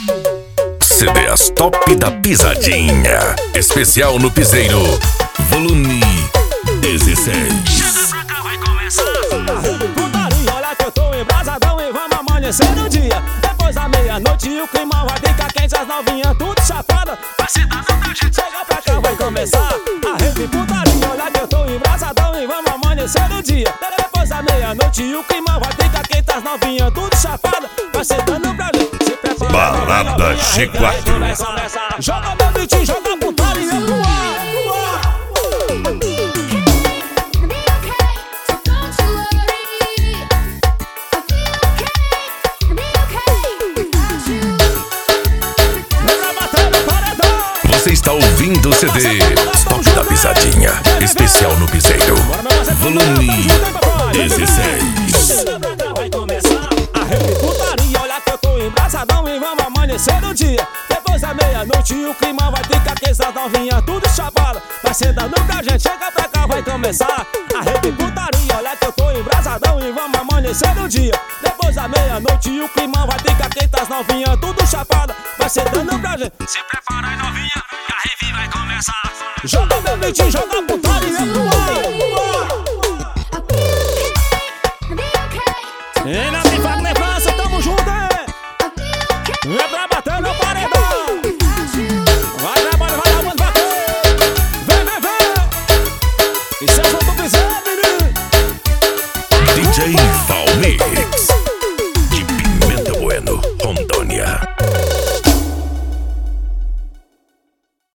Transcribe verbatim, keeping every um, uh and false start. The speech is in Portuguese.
C Ds Top da Pisadinha. Especial no Piseiro, volume dezesseis. Chega pra cá, vai começar putaria, olha que eu tô embrasadão e vamos amanhecer no dia. Depois da meia-noite o clima vai ficar quente, as novinhas tudo chapada. Vai se dar no meu jeito. Chega pra cá, vai começar a rede putaria, olha que eu tô embrasadão e vamos amanhecer no dia. Depois da meia-noite o clima vai ficar quente, as novinhas tudo chapada. Vai se dando pra gente, se prepara. Balada G quatro. Joga meu beat, joga putaria pro ar. Você está ouvindo o C D Top da Pisadinha. Especial no Piseiro, volume dezesseis. Vai começar a rede putaria, olha que eu tô embrasadão e vamos amanhecer no dia. Depois da meia-noite o clima vai ficar quente, as novinhas tudo chapada. Vai sentando pra gente, chega pra cá, vai começar a rede putaria, olha que eu tô embrasadão e vamos amanhecer no dia. Depois da meia-noite o clima vai ficar quente, as novinhas tudo chapada. Vai sentando pra gente, se prepara aí novinha, que a rave vai começar. Joga meu beat, joga putaria pro ar.